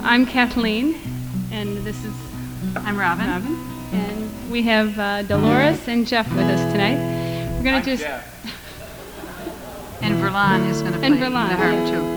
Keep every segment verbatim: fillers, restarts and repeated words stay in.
I'm Kathleen, and this is I'm Robin. Robin, and we have uh, Dolores and Jeff with us tonight. We're gonna I'm just Jeff. And Verlon is going to play And Verlon, the harp yeah. too.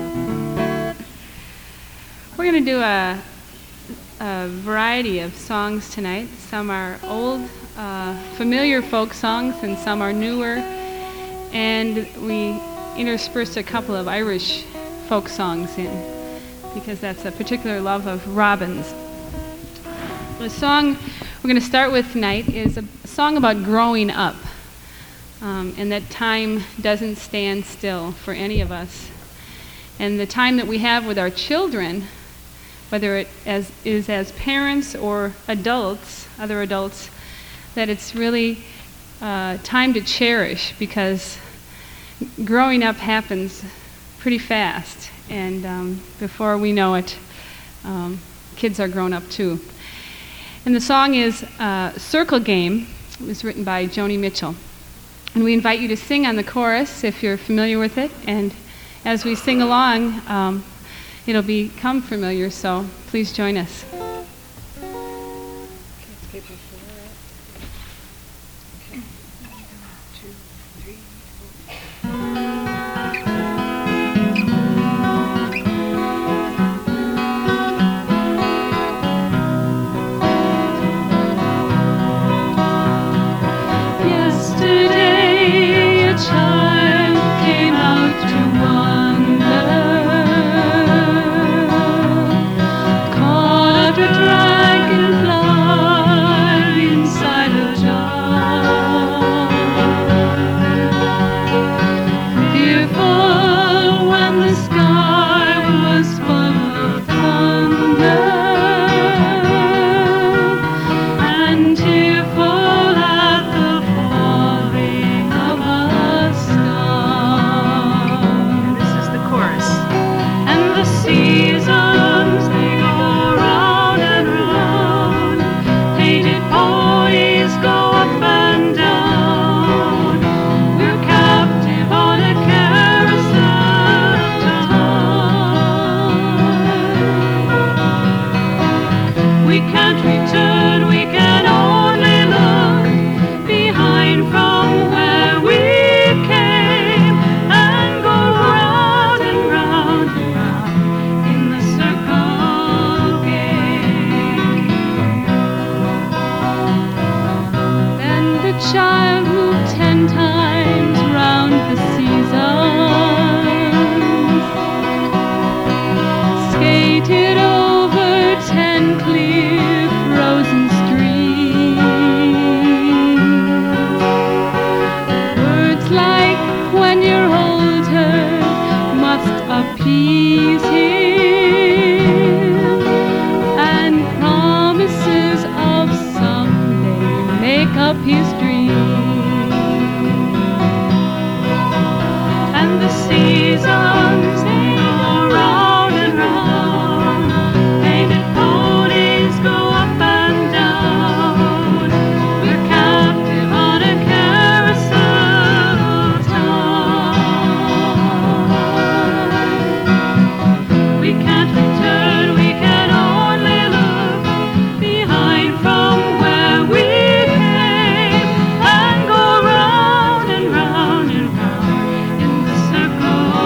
we're gonna do a, a variety of songs tonight. Some are old, uh, familiar folk songs, and some are newer. And we interspersed a couple of Irish folk songs in, because that's a particular love of Robin's. The song we're going to start with tonight is a song about growing up, um, and that time doesn't stand still for any of us. And the time that we have with our children, whether it as, is as parents or adults, other adults, that it's really uh, time to cherish, because growing up happens pretty fast, and um, before we know it, um, kids are grown up too. And the song is uh, Circle Game. It was written by Joni Mitchell. And we invite you to sing on the chorus if you're familiar with it, and as we sing along, um, it'll become familiar, so please join us. Yesterday a child came out to wander, caught a dragonfly inside a jar. Fearful when the sky was full of thunder, and tearful at the falling of a star. This is the chorus. And the seasons, they go round and round. Painted ponies go up and down. We're captive on a carousel of time. We can't return, we can only look behind from where we came, and go round and round and round in the circle game. Then the child moved ten times round the seasons, skated over ten clear frozen streams. Words like "when you're older" must appease him, and promises of someday make up his dream. And the seasons, they go round and round. Painted ponies go up and down. We're captive on a carousel of time. We can't return, we can only look behind from where we came, and go round and round and round in the circle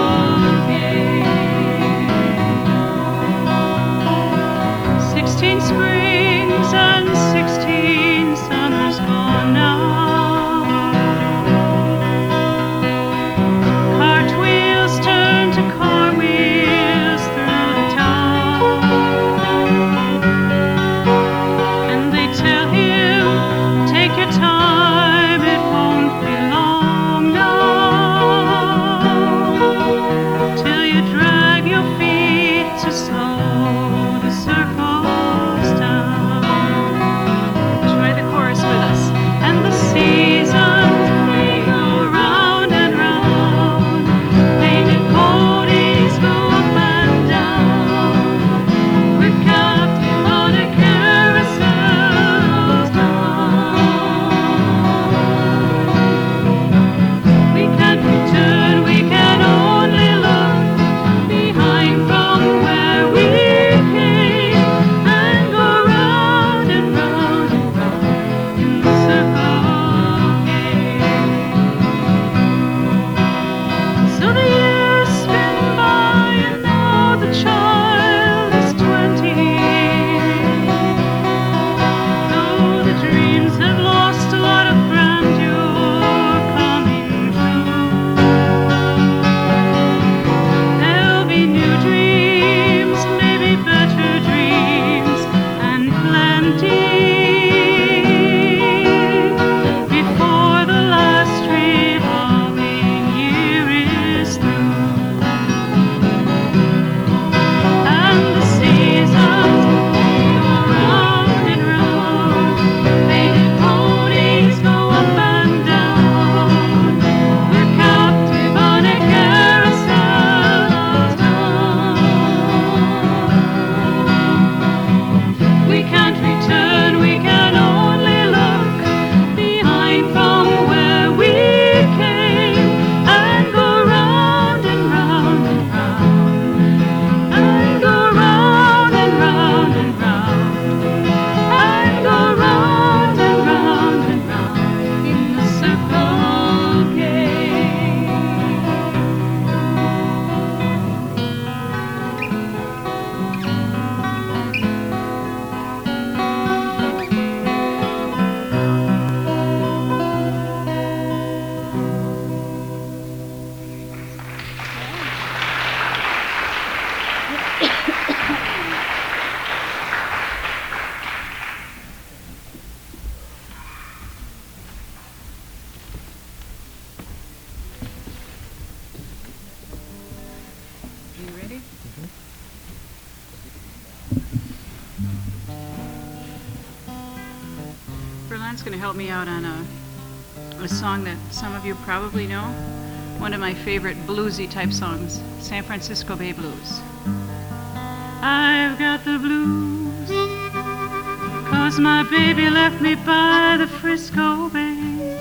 going to help me out on a, a song that some of you probably know. One of my favorite bluesy type songs, San Francisco Bay Blues. I've got the blues, 'cause my baby left me by the Frisco Bay.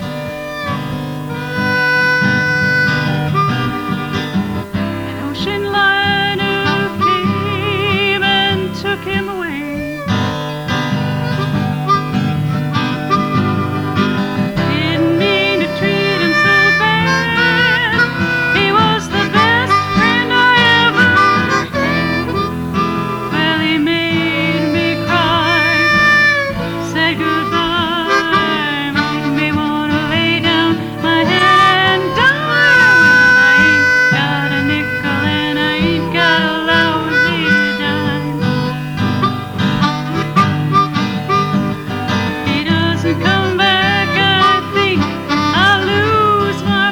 An ocean liner came and took him away. Didn't mean to treat him so bad. He was the best friend I ever had. Well, he made me cry, said goodbye, made me wanna lay down my head and die. I ain't got a nickel and I ain't got a lousy dime. He doesn't come back, I think I'll lose my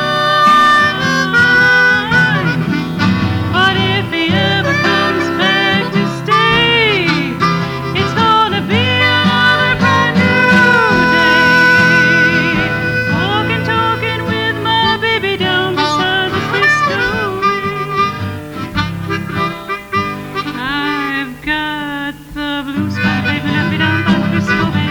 mind. But if he ever comes back to stay, it's gonna be another brand new day. Walking, talking with my baby down beside the Frisco Bay. I've got the blues, my baby left me down by the Frisco Bay.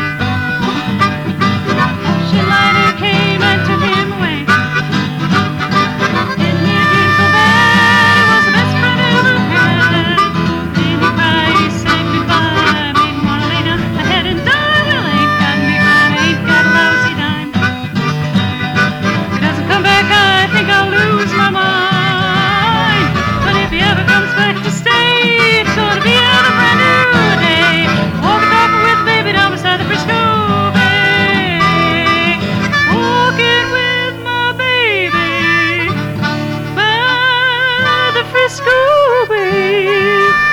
Ocean liner came and took him away. Didn't mean to so bad, he was the best friend I ever had. Made me cry, he said goodbye, made me wanna lay down my head and die. Well, I ain't got a nickel and I ain't got a lousy dime. If he doesn't come back, I think I'll lose my mind. But if he ever comes back to stay, it's gonna be another brand new day. Walking, talking with baby down beside the Frisco Bay. Walking with my baby by the Frisco Bay.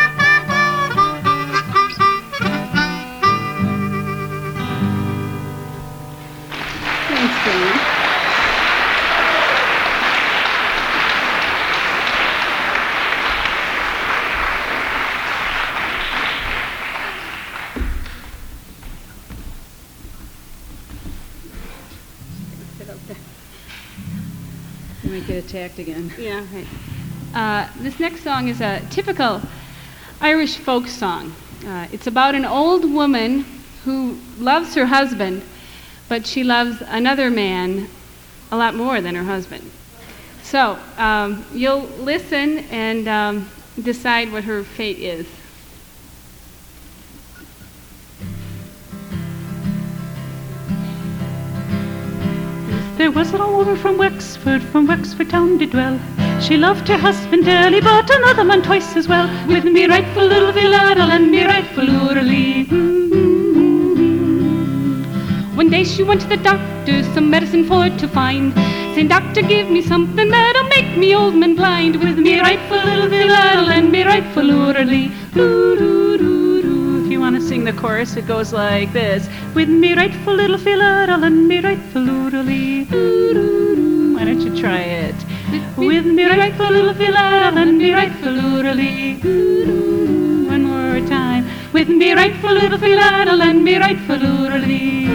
Thanks, Brian. Sit up there. You might get attacked again. Yeah, right. Uh, this next song is a typical Irish folk song. Uh, it's about an old woman who loves her husband, but she loves another man a lot more than her husband. So um, you'll listen and um, decide what her fate is. There was an old woman from Wexford, from Wexford town did dwell. She loved her husband dearly, but another man twice as well. With me rightful little Villaddle and me rightful Urally. One day she went to the doctor, some medicine for to find. Saying, doctor, give me something that'll make me old man blind. With me rightful little Villaddle and me rightful Urally. If you want to sing the chorus, it goes like this. With me rightful little Villaddle and me rightful Urally. Why don't you try it? With me rightful little Villaddle and me rightful Urally. One more time. With me rightful little Villaddle and me rightful Urally.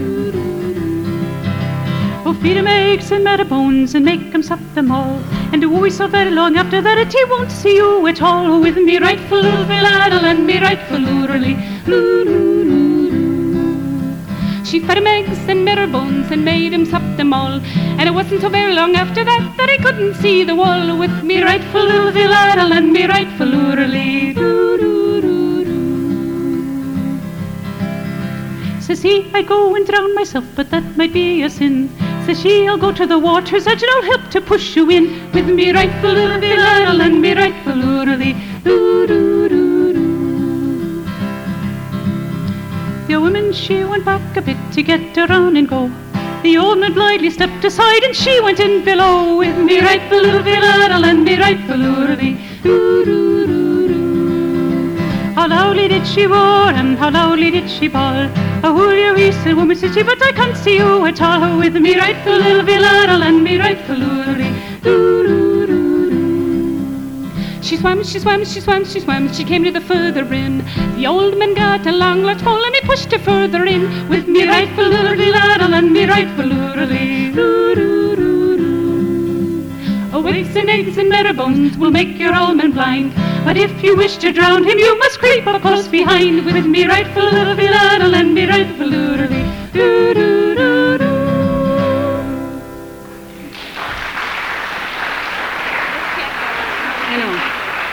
Oh, feed him eggs and matter bones and make him sup them all. And do we so very long after that it he won't see you at all. With me rightful little Villaddle and me rightful Urally. She fed him eggs and made her bones and made him sup them all. And it wasn't so very long after that that he couldn't see the wall. With me rightful little Villaddle and me rightful Urally. Says he, I go and drown myself, but that might be a sin. Says she, I'll go to the water's edge and I'll help to push you in. With me rightful little Villaddle and me rightful Urally. The woman, she went back a bit to get around and go. The old man blithely stepped aside and she went in below. With me rightful little Villaddle and me rightful Urally. How loudly did she roar and how loudly did she bawl. Oh, will you, he said, woman, said she, but I can't see you at all. With me rightful little Villaddle and me rightful Urally. She swam, she swam, she swam, she swam, she came to the further rim. The old man got a long large pole and he pushed her further in. With me rightful lurly laddle and me rightful lurly doo doo doo doo. Oh, eggs and eggs and better bones will make your old man blind. But if you wish to drown him, you must creep up close behind. With me rightful lurly laddle and me rightful lurly doo doo doo doo. I know.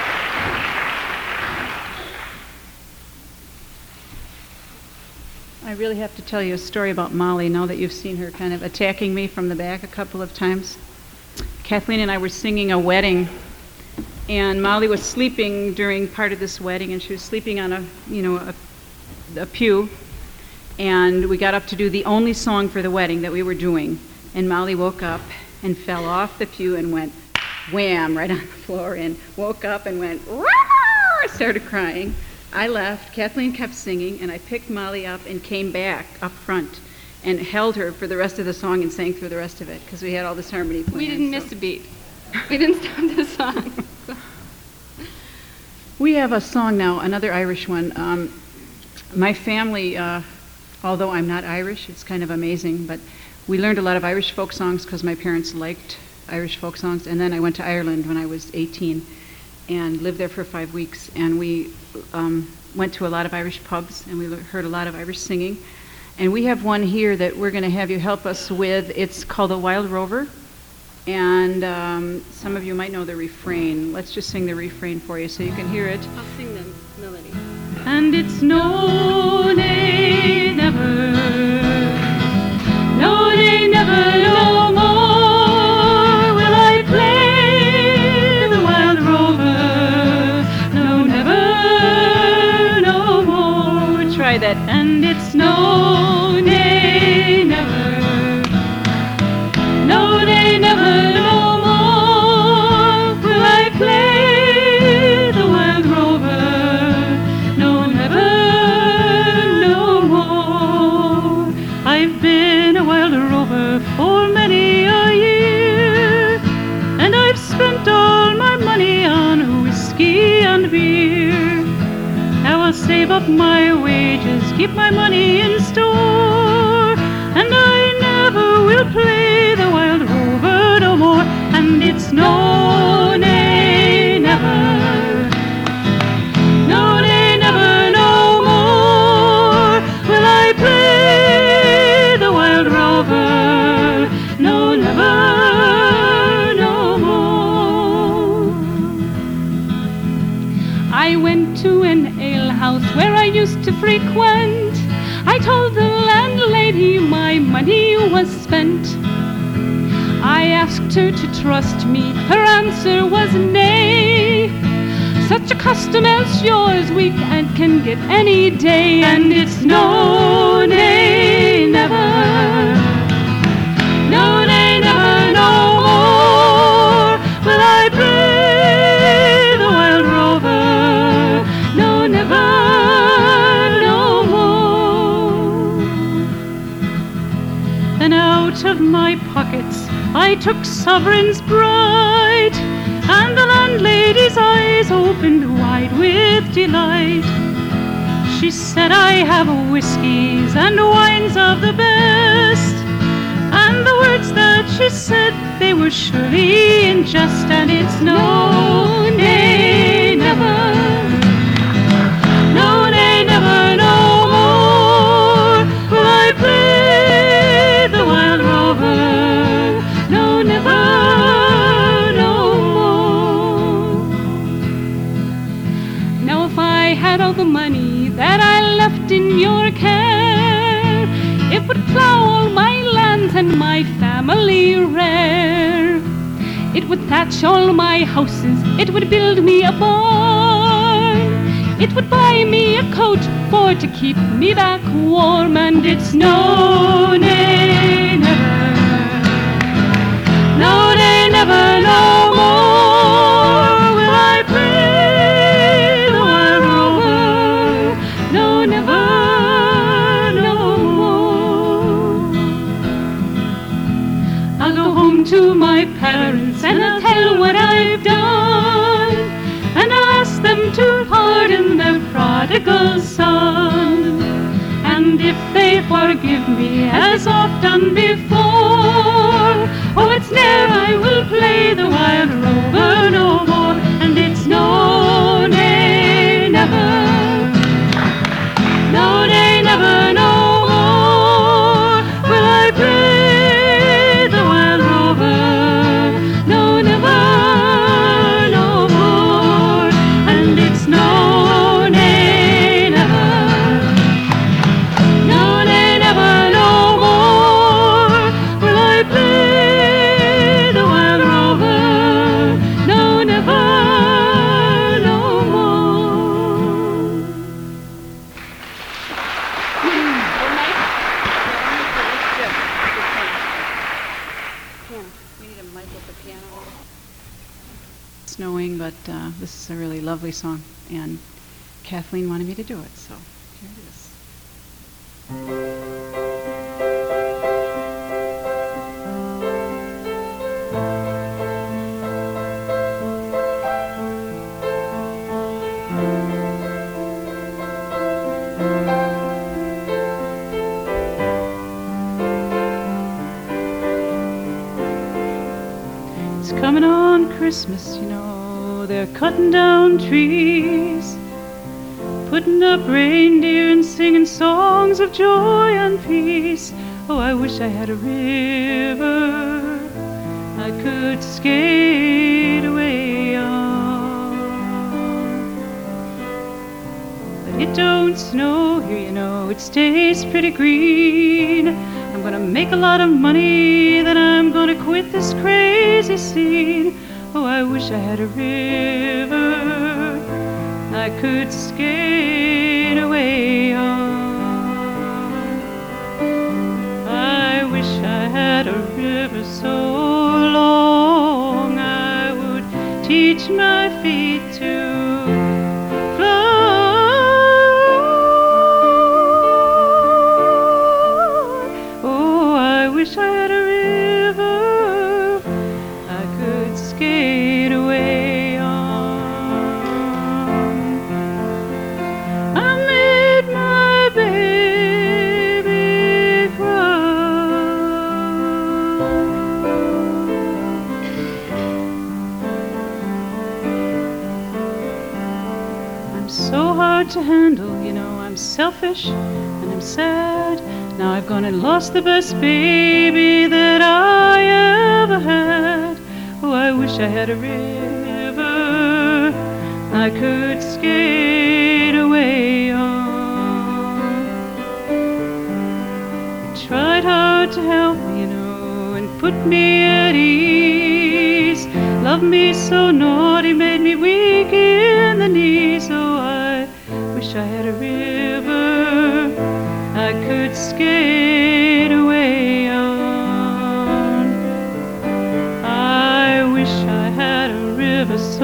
I really have to tell you a story about Molly now that you've seen her kind of attacking me from the back a couple of times. Kathleen and I were singing a wedding, and Molly was sleeping during part of this wedding, and she was sleeping on a, you know, a, a pew, and we got up to do the only song for the wedding that we were doing, and Molly woke up and fell off the pew and went wham right on the floor and woke up and went roar, started crying. I left, Kathleen kept singing, and I picked Molly up and came back up front and held her for the rest of the song and sang through the rest of it because we had all this harmony planned. We didn't so. miss a beat. We didn't stop the song. We have a song now, another Irish one. Um, my family, uh, although I'm not Irish, it's kind of amazing, but we learned a lot of Irish folk songs because my parents liked Irish folk songs, and then I went to Ireland when I was eighteen and lived there for five weeks, and we um, went to a lot of Irish pubs, and we heard a lot of Irish singing. And we have one here that we're going to have you help us with. It's called The Wild Rover, and um, some of you might know the refrain. Let's just sing the refrain for you so you can hear it. I'll sing the melody. And it's no, nay, never, no, nay, never, no more will I play the wild rover. No, never, no more. Try that. And it's no, nay, never, no, nay, never, no more will I play the wild rover. No, never, no more. I've been a wild rover for many a year, and I've spent all my money on whiskey and beer. Now I'll save up my wages, keep my money in store, and I never will play the wild rover no more. And it's no, nay, never, no, nay, never, no more will I play the wild rover. No, never, no more. I went to an alehouse where I used to frequent. I told the landlady my money was spent. I asked her to trust me. Her answer was nay. Such a custom as yours we can, can get any day. And it's no, nay, never, no, nay, never, no more will I play the wild rover. No, never, no more. Then out of my pockets I took sovereigns bright, and the landlady's eyes opened wide with delight. She said, I have whiskies and wines of the best, and the words that she said, they were surely in jest. And it's no, nay, never, no, nay, never, no more will I play the wild rover. No, never, no more. Now if I had all the money that I left in your care, it would plow all my lands and my family rare. It would thatch all my houses, it would build me a barn, it would buy me a coat for to keep me back warm. And it's no, nay, never, no, nay, never, no more will I play the wild rover. No, never, no more. I'll go home to my parents and I'll tell what I've done, as oft done before. Oh, it's ne'er I will play the wild rover no more, and it's no, nay, never, no, nay, never, no more will I play the wild rover, no, never, no more, and it's no, nay, never, no, nay, never, no more will I play the wild rover, no, never, no more. Snowing, but uh, this is a really lovely song, and Kathleen wanted me to do it, so here it is. It's coming on Christmas, you know, they're cutting down trees, putting up reindeer and singing songs of joy and peace. Oh, I wish I had a river I could skate away on. But it don't snow here, you know, it stays pretty green. I'm gonna make a lot of money, then I'm gonna quit this crazy scene. Oh, I wish I had a river I could skate away on. I wish I had a river so long I would teach my feet to skate away on. I made my baby cry. I'm so hard to handle, you know, I'm selfish and I'm sad. Now I've gone and lost the best baby that I ever had. Oh, I wish I had a river I could skate away on. It tried hard to help me, you know, and put me at ease. Loved me so naughty, made me weak in the knees. Oh, I wish I had a river I could skate away on. So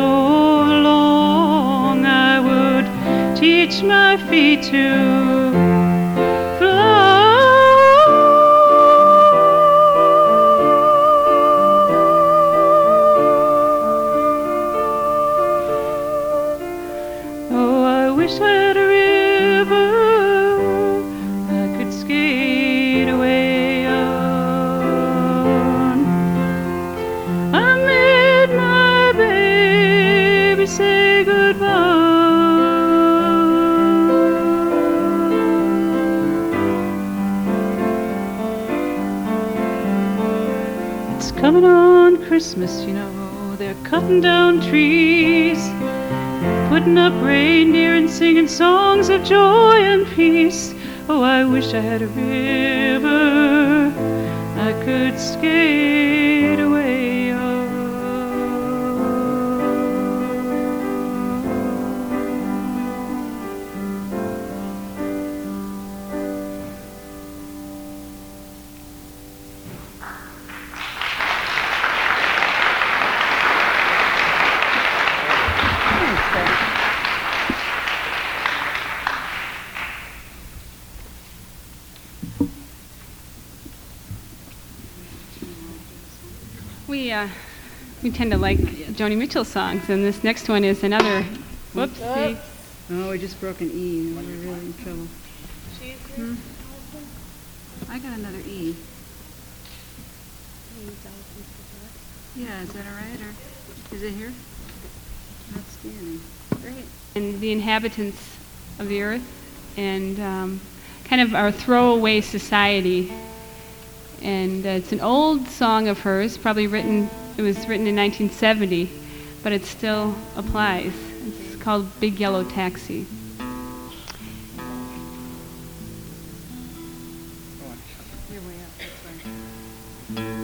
long I would teach my feet to fly. Oh, I wish I had a river I could skate away on. I made my baby say goodbye. It's coming on Christmas, you know, they're cutting down trees, putting up reindeer and singing songs of joy and peace. Oh, I wish I had a river I could skate away on. We uh, we tend to like Joni Mitchell songs, and this next one is another. Whoops. see. Oh, we just broke an E. We're really in trouble. Hmm. I got another E. Yeah, is that all right, or is it here? Outstanding. Great. And the inhabitants of the earth, and um, kind of our throwaway society. And uh, it's an old song of hers, probably written, it was written in nineteen seventy, but it still applies. It's called Big Yellow Taxi. You're way up. That's right.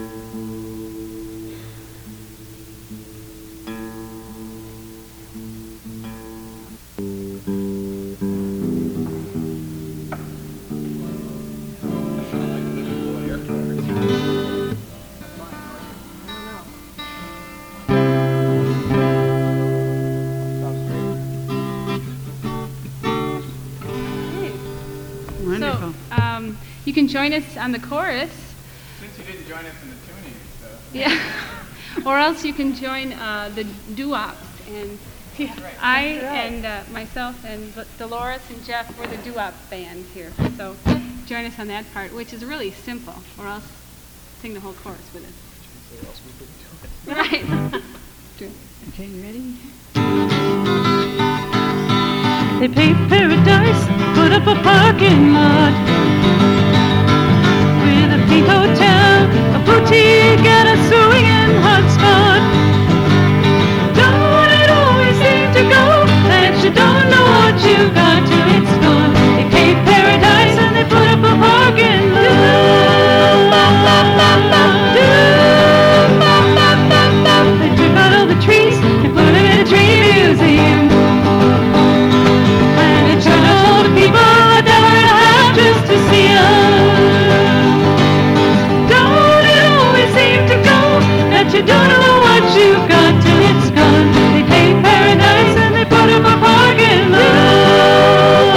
Wonderful. So, um, you can join us on the chorus. Since you didn't join us in the tuning, so. Yeah. Or else you can join uh, the doo-wops. And I and uh, myself and Dolores and Jeff were the doo-wop band here. So join us on that part, which is really simple. Or else sing the whole chorus with us. Right. Okay, you ready? They paved paradise, put up a parking lot with a pink hotel, a boutique, and a swinging hot spot. Don't it always seem to go that you don't know what you've got till it's gone? They paved paradise and they put up a parking lot. They took out all the trees and put them in a tree museum. People are never have just to see us. Don't it always seem to go that you don't know what you've got till it's gone? They paved paradise and they put up a parking lot.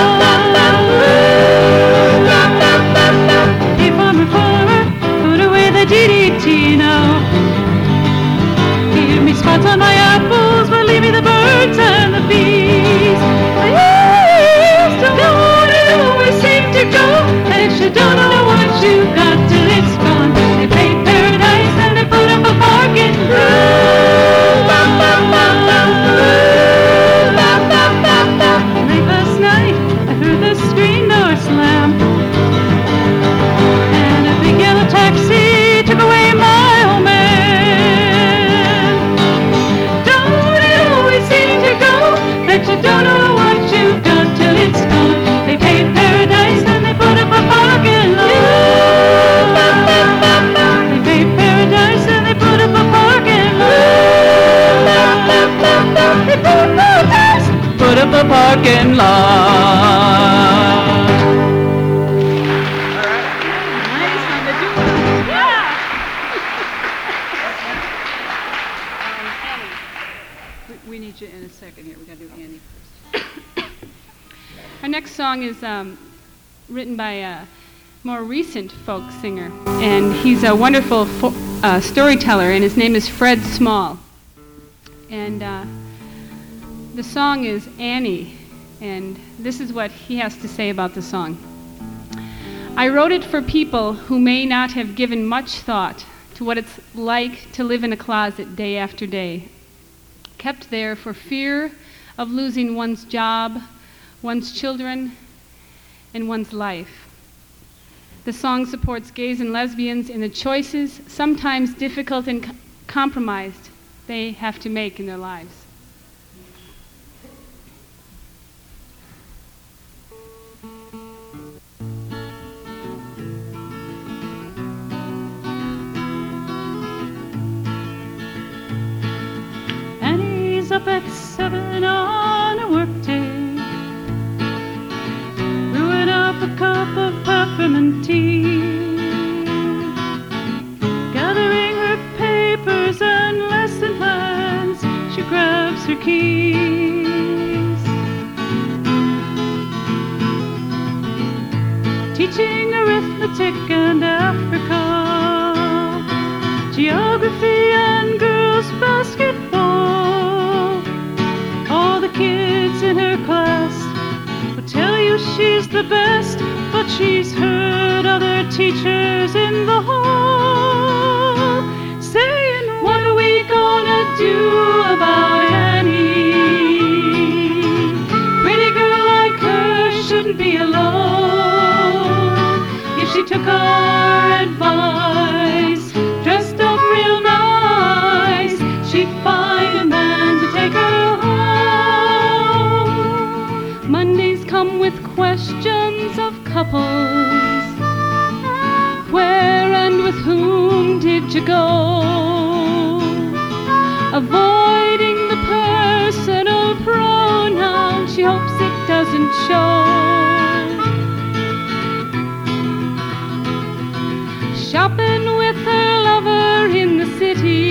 Hey, farmer, farmer, put away the D D T now. Give me spots on my apples, but leave me the birds and the bees. Don't it always seem to go that you don't know what you've got till it's gone? They paved paradise and they put up a parking lot. Late last night I heard the screen door slam, and a big yellow taxi took away my old man. Don't it always seem to go that you don't know what you've got till it's gone? They paved paradise and they put up a parking lot. They paved paradise and they put up a parking lot. They paved paradise, put up a parking lot. Nice on the doo-wop. Yeah. We, we need you in a second here. We got to do Annie first. Our next song is um, written by a more recent folk singer, and he's a wonderful fo- uh, storyteller, and his name is Fred Small. And uh, the song is Annie, and this is what he has to say about the song. I wrote it for people who may not have given much thought to what it's like to live in a closet day after day, kept there for fear of losing one's job, one's children, and one's life. The song supports gays and lesbians in the choices, sometimes difficult and co- compromised, they have to make in their lives. Annie's up at seven on a work day, brewing up a cup of peppermint tea, gathering her papers and lesson plans. She grabs her keys, teaching arithmetic and Africa, geography and girls basketball. All the kids in her class will tell you she's the best, but she's heard other teachers in the hall, saying, what are we gonna do about Annie? Pretty girl like her shouldn't be alone. If she took our advice, dressed up real nice, she'd find a man to take her home. Mondays come with questions of couples. Where and with whom did you go? Avoiding the personal pronoun, she hopes it doesn't show. Shopping with her lover in the city.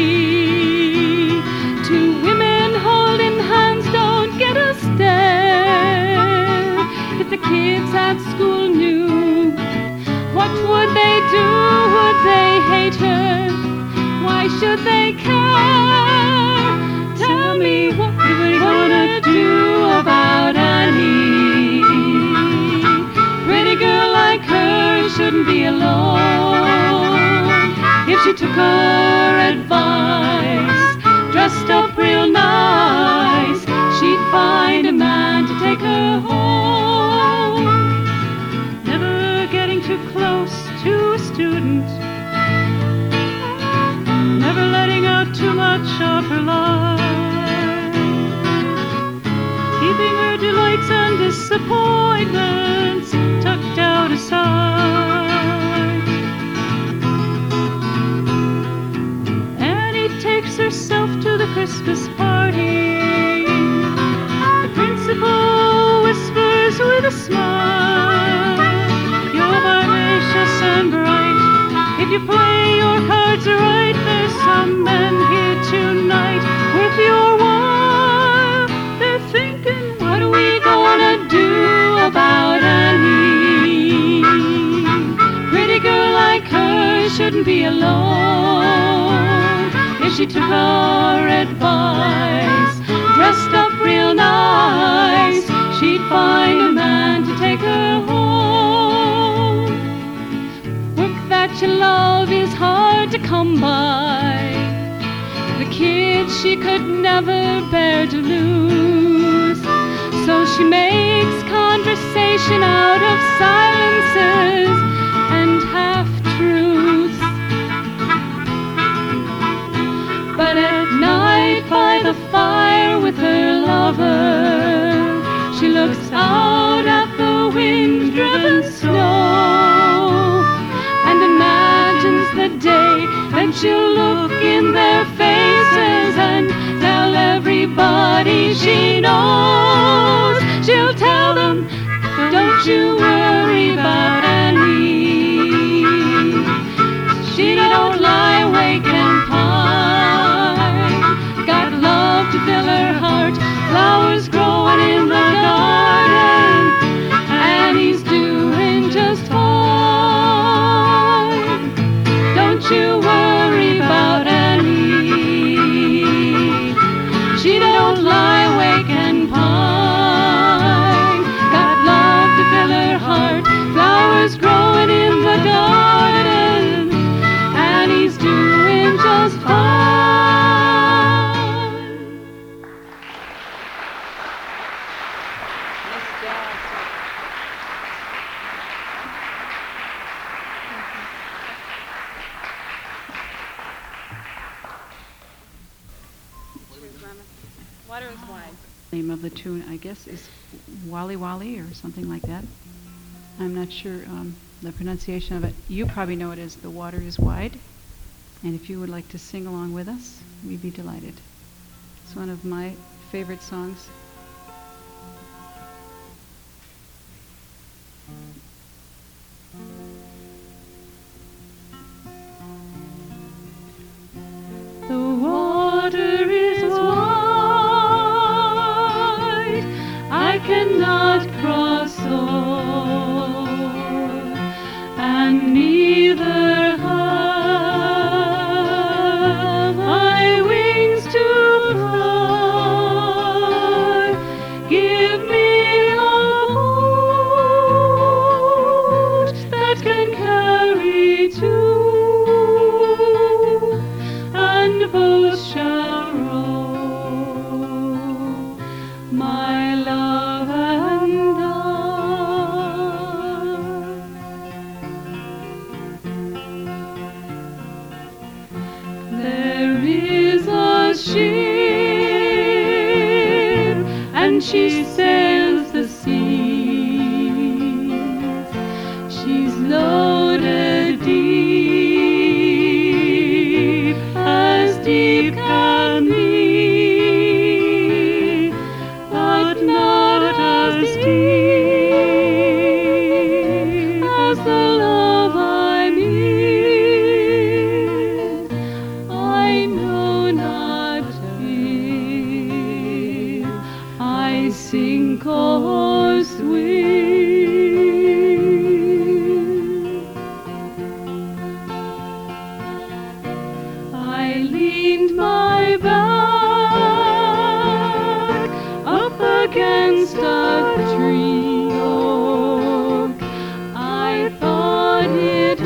Two women holding hands don't get a stare. If the kids at school knew, what would they do? Would they hate her? Why should they care? Tell me, what are we gonna do about Annie? Pretty girl like her shouldn't be alone. If she took her advice, dressed up real nice, she'd find a man to take her home. Never getting too close to a student, never letting out too much of her life, keeping her delights and disappointments tucked out aside. Annie takes herself to the Christmas party. The principal whispers with a smile, you're vivacious and bright. If you play your cards right, there's some men here tonight with your wife. They're thinking, what are we gonna do about Annie? Pretty girl like her shouldn't be alone. If she took our advice, dressed up real nice, she'd find a man to take her home. Work that you love is hard to come by. The kids she could never bear to lose, so she makes conversation out of silences and half-truths. But at night by the fire with her lover, she looks out at the wind-driven snow and imagines the day that she'll look in their faces and tell everybody she knows. She'll tell them, don't you worry about Annie. She don't lie awake and pine. Got love to fill her heart, flowers growing in the garden. Annie's doing just fine. Don't you worry about Annie. She don't lie awake and pine. Got love to fill her heart, flowers growing in the garden. Annie's doing just fine. Water is wide. Name of the tune, I guess, is Wally Wally or something like that. I'm not sure um, the pronunciation of it. You probably know it as The Water is Wide. And if you would like to sing along with us, we'd be delighted. It's one of my favorite songs. The water is wide, I cannot cross o'er, and neither have I wings to fly. when she sails the seas. She's loaded deep, as deep can be, but not as deep as the love I'm in. I know not if I sink or swim. I leaned my back up against a tree oak. I thought it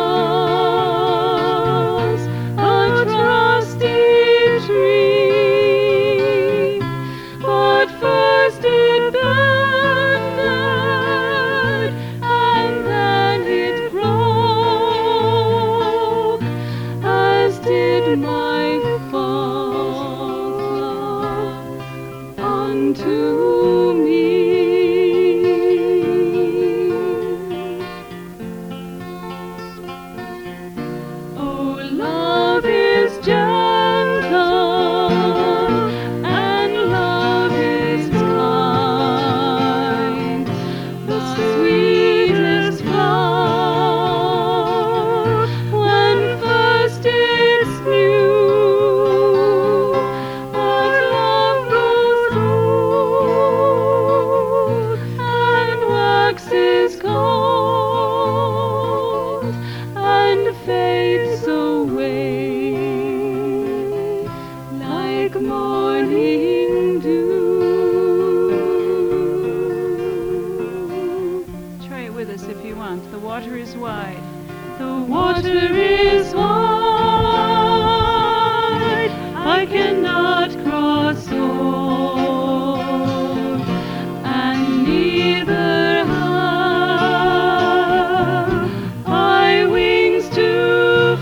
was a trusty tree, but first it bended and then it broke, as did my false love unto me. Oh, love is gentle and love is kind, the sweetest flower when first it's new. But love grows old and waxes cold and fades away like morning dew. Try it with us if you want. The water is wide. The water is wide, I cannot cross o'er, and neither have I wings to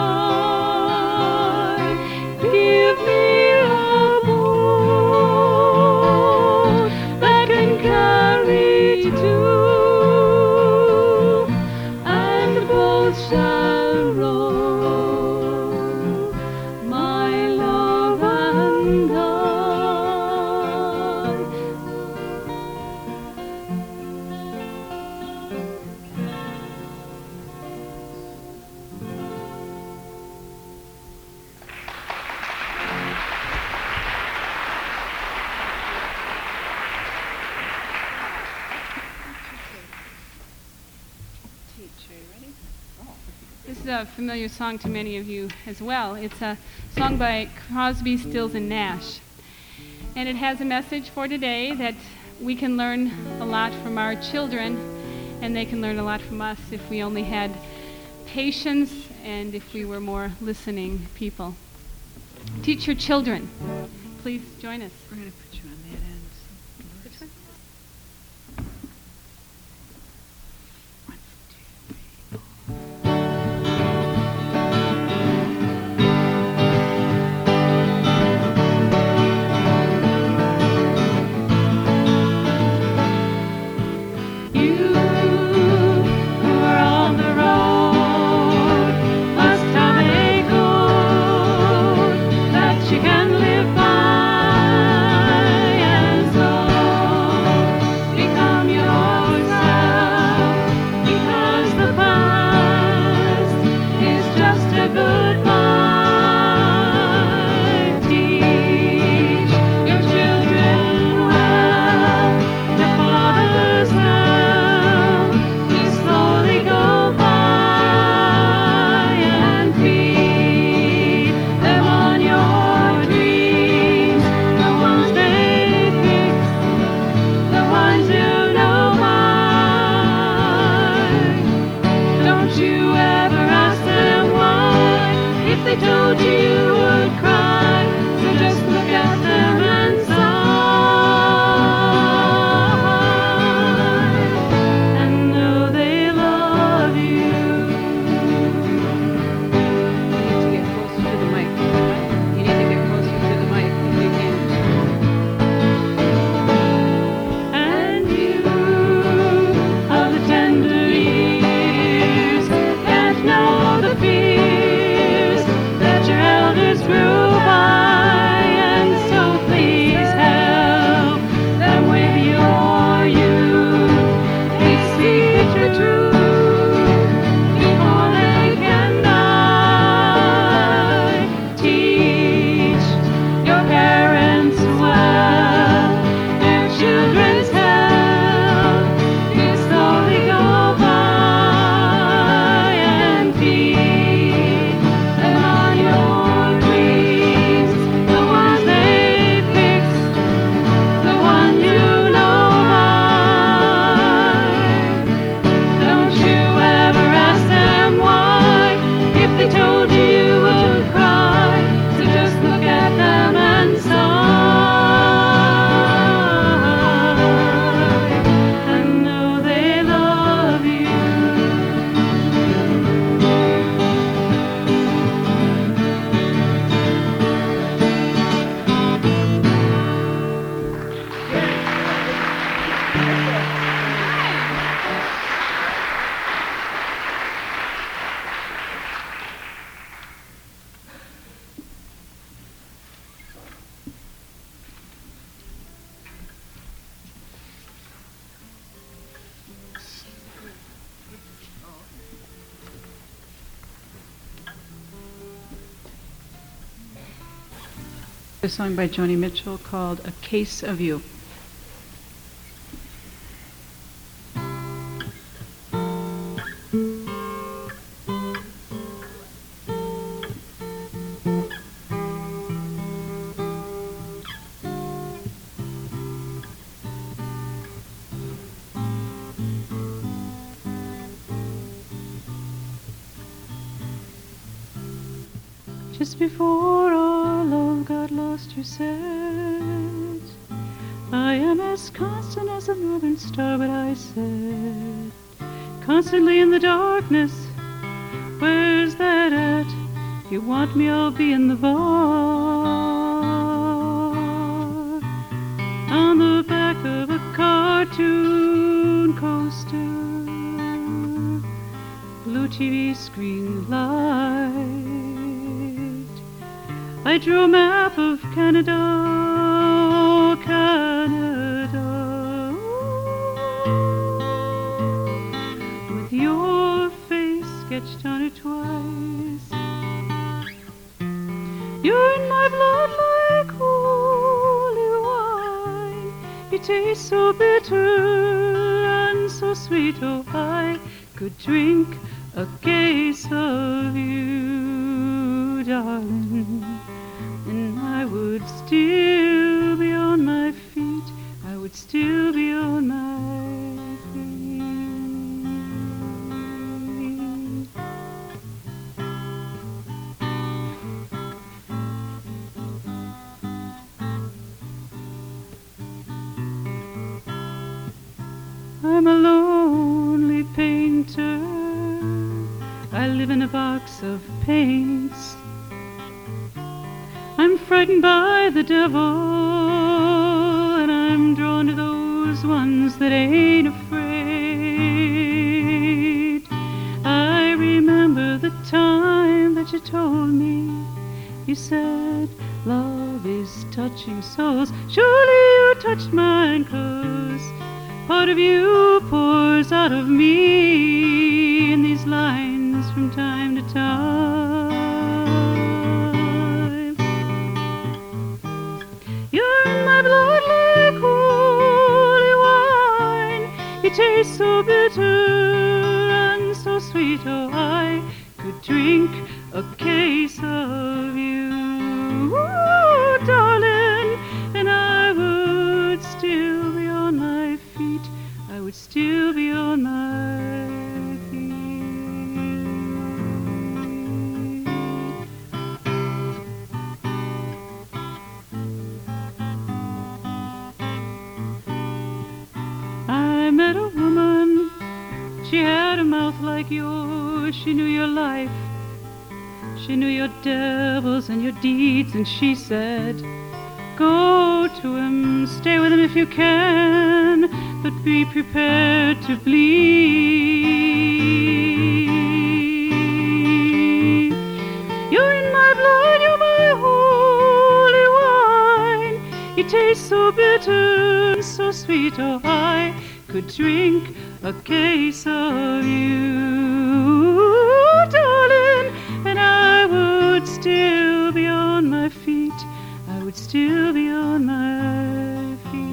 fly. Give me a boat that can carry two, and both shall row, my love and I. This is a familiar song to many of you as well. It's a song by Crosby, Stills, and Nash. And it has a message for today that we can learn a lot from our children, and they can learn a lot from us if we only had patience and if we were more listening people. Teach your children. Please join us. We're going to put you on that end. Which one? One, two, three. You who are on the road must have a code that you can live by. A song by Joni Mitchell called A Case of You. Just before our love got lost, you said, I am as constant as a northern star, but I said, constantly in the darkness, where's that at? You want me, I'll be in the bar, on the back of a cartoon coaster, blue T V screen light. I drew a map of Canada, Canada, with your face sketched on it twice. You're in my blood like holy wine. You taste so bitter and so sweet. Oh, I could drink a case of you, darling, and I would still be on my feet. I would still be on my feet. I'm a lonely painter. I live in a box of paints. I'm frightened by the devil, and I'm drawn to those ones that ain't afraid. I remember the time that you told me, you said, love is touching souls. Surely you touched mine close. Part of you pours out of me in these lines from time to time. You're in my blood like holy wine. You taste so bitter and so sweet. Oh, I could drink a case of you, ooh, darling, and I would still be on my feet. I would still be on my feet. I met a woman, she had a mouth like yours. She knew your life, she knew your devils and your deeds, and she said, go to him, stay with him if you can, but be prepared to bleed. You're in my blood, you're my holy wine. You taste so bitter and so sweet. Oh, I could drink a case of you, darling, and I would still be on my feet. I would still be on my feet.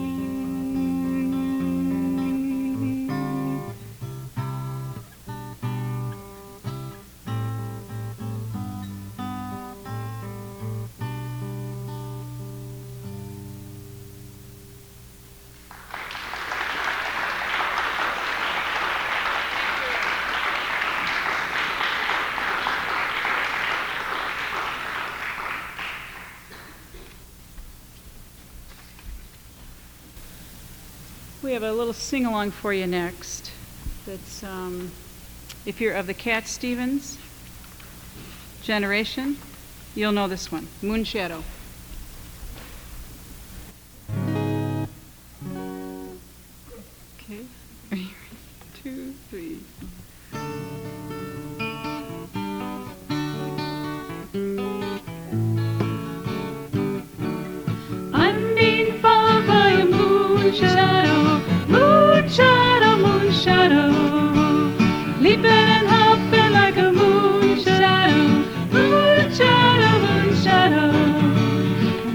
We have a little sing-along for you next. That's, um, if you're of the Cat Stevens generation, you'll know this one, Moon Shadow. Okay, are you ready? Two, three. I'm being followed by a moon shadow, moon shadow, moon shadow, leaping and hopping like a moon shadow, moon shadow, moon shadow.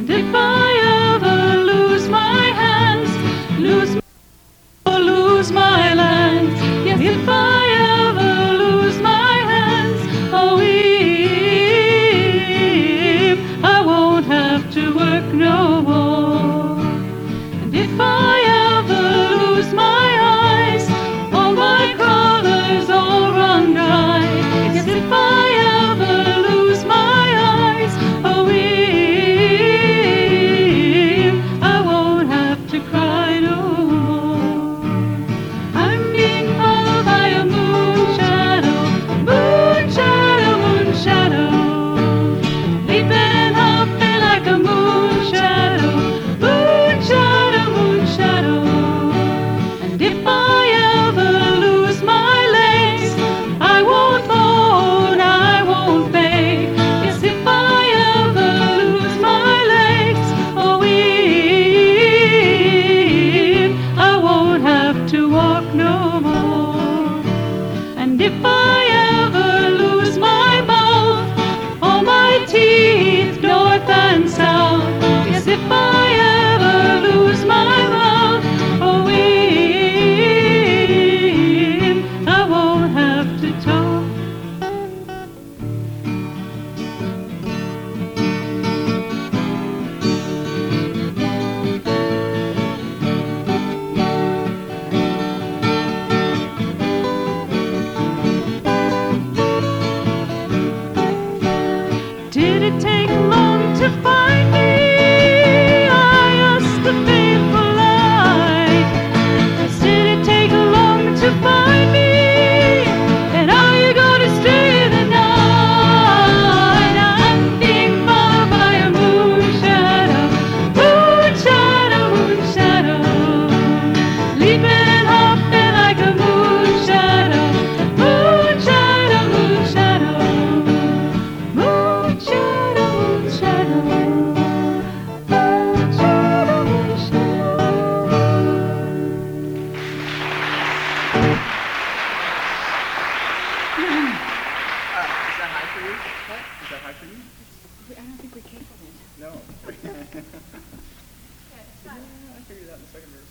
the second verse.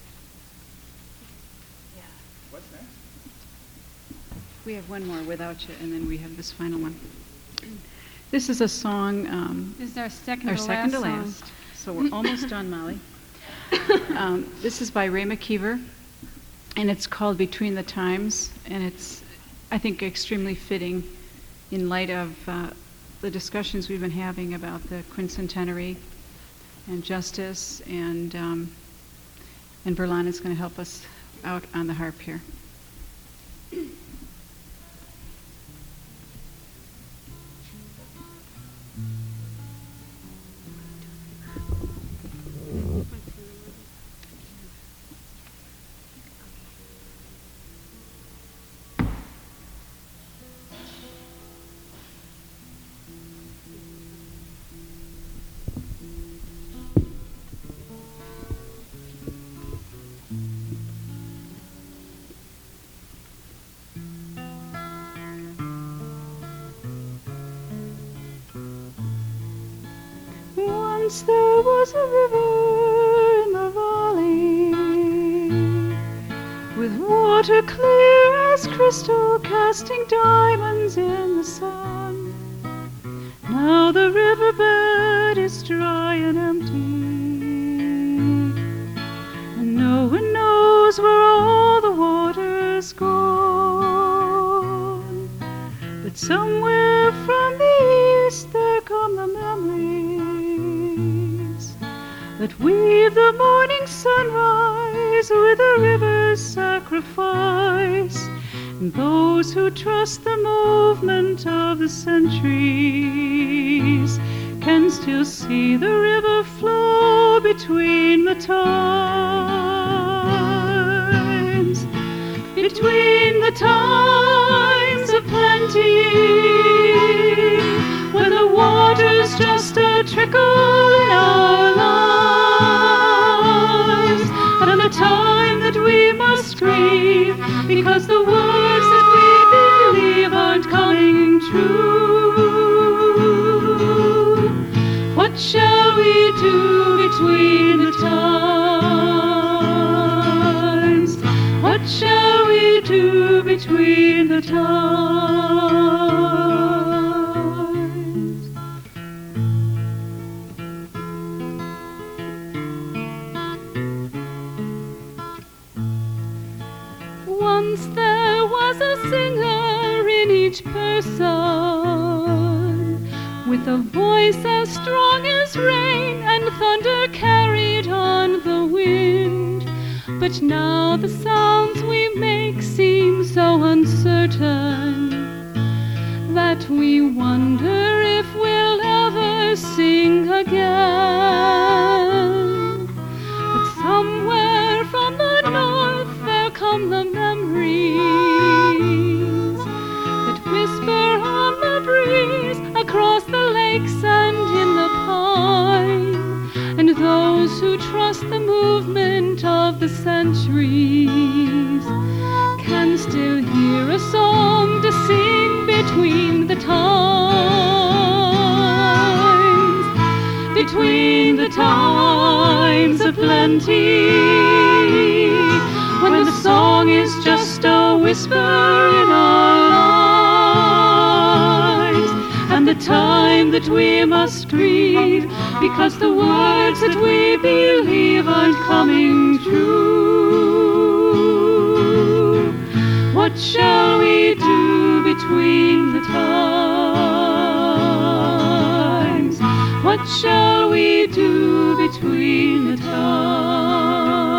What's next? We have one more without you, and then we have this final one. This is a song, um, This is our second our to second last to song. last. So we're almost done, Molly. Um, this is by Ray McKeever, and it's called Between the Times, and it's, I think, extremely fitting in light of uh, the discussions we've been having about the quincentenary and justice, and um, and Verlon is going to help us out on the harp here. Once there was a river in the valley, with water clear as crystal, casting diamonds in the sun. Now the riverbed is dry and empty, and no one knows where all the water's gone. But somewhere from the east there come the memories that weave the morning sunrise with a river's sacrifice. And those who trust the movement of the centuries can still see the river flow between the times, between the times of plenty, when the water's just a trickle in our lives, and the time that we must grieve because the words that we believe aren't coming true. What shall we do between the times? What shall we do between the times? Once there was a singer in each person, with a voice as strong as rain and thunder carried on the wind. But now the sounds we make seem so uncertain that we wonder if we'll ever sing again. But somewhere from the north there come the memories that whisper on the breeze across the lakes and in the pine. And those who trust the movement of the centuries can still hear a song to sing between the times, between the times of plenty, when the song is just a whisper in our lives, and the time that we must grieve because the words that we believe aren't coming true. What shall we do between the times? What shall we do between the times?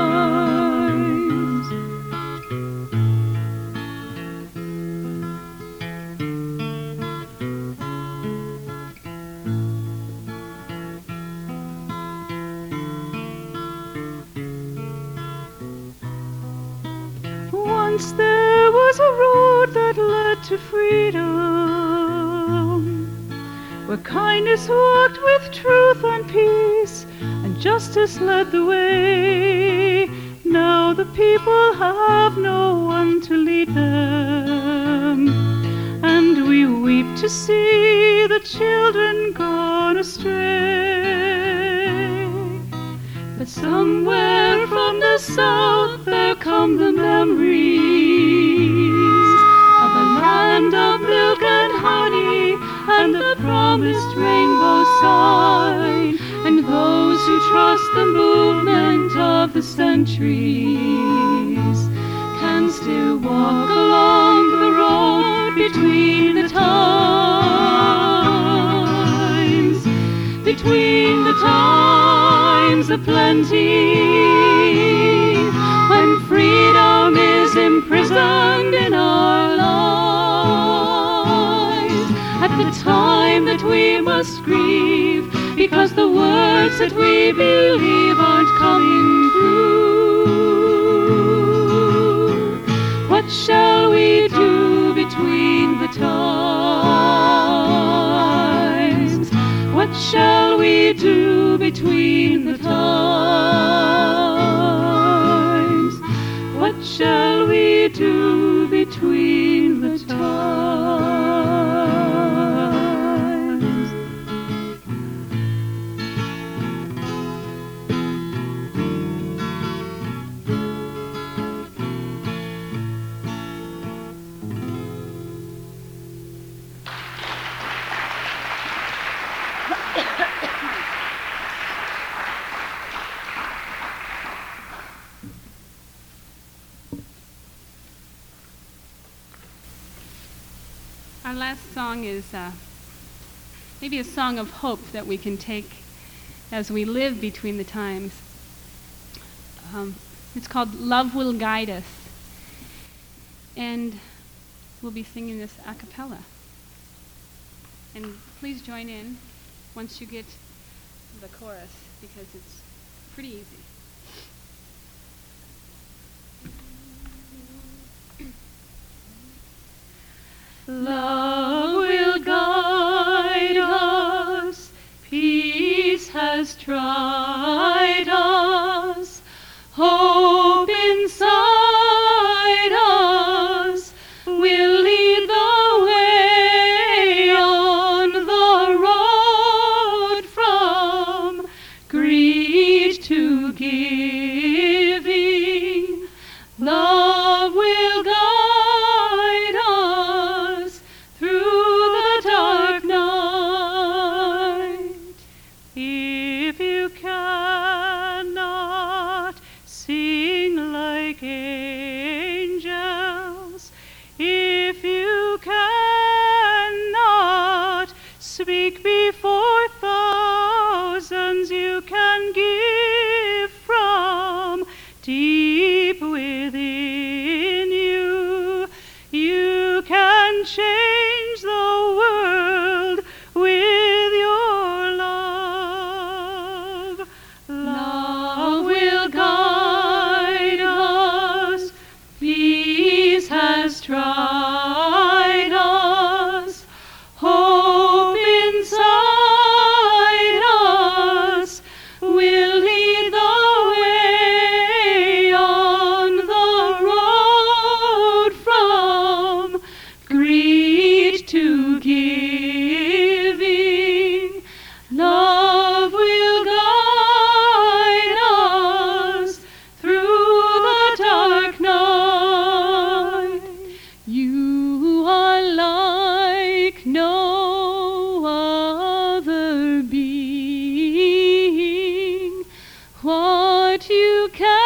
Once there was a road that led to freedom, where kindness walked with truth and peace, and justice led the way. Now the people have no one to lead them, and we weep to see the children gone astray. But somewhere from the south there come the memories of a land of milk and honey and the promised rainbow sign, and those who trust the movement of the centuries can still walk along the road between the times, between the times of plenty, when freedom is imprisoned in our lives, at the time that we must grieve because the words that we believe aren't coming true. What shall we do between the times? What shall we do between the times? What shall we do between the times? Our last song is uh, maybe a song of hope that we can take as we live between the times. Um, it's called Love Will Guide Us. And we'll be singing this a cappella. And please join in once you get the chorus, because it's pretty easy. Love will guide us, peace has tried us, hope inside us will lead the way on the road from greed to giving. Love will guide us through the dark night. If you cannot sing like angels, if you cannot speak before thousands, you can give from deep within you. You can change the world with your love. Love will guide us. Peace has tried us. Hope inside us will lead the way on the road from greed to giving. Love will guide us through the dark night. You are like no other being. What you can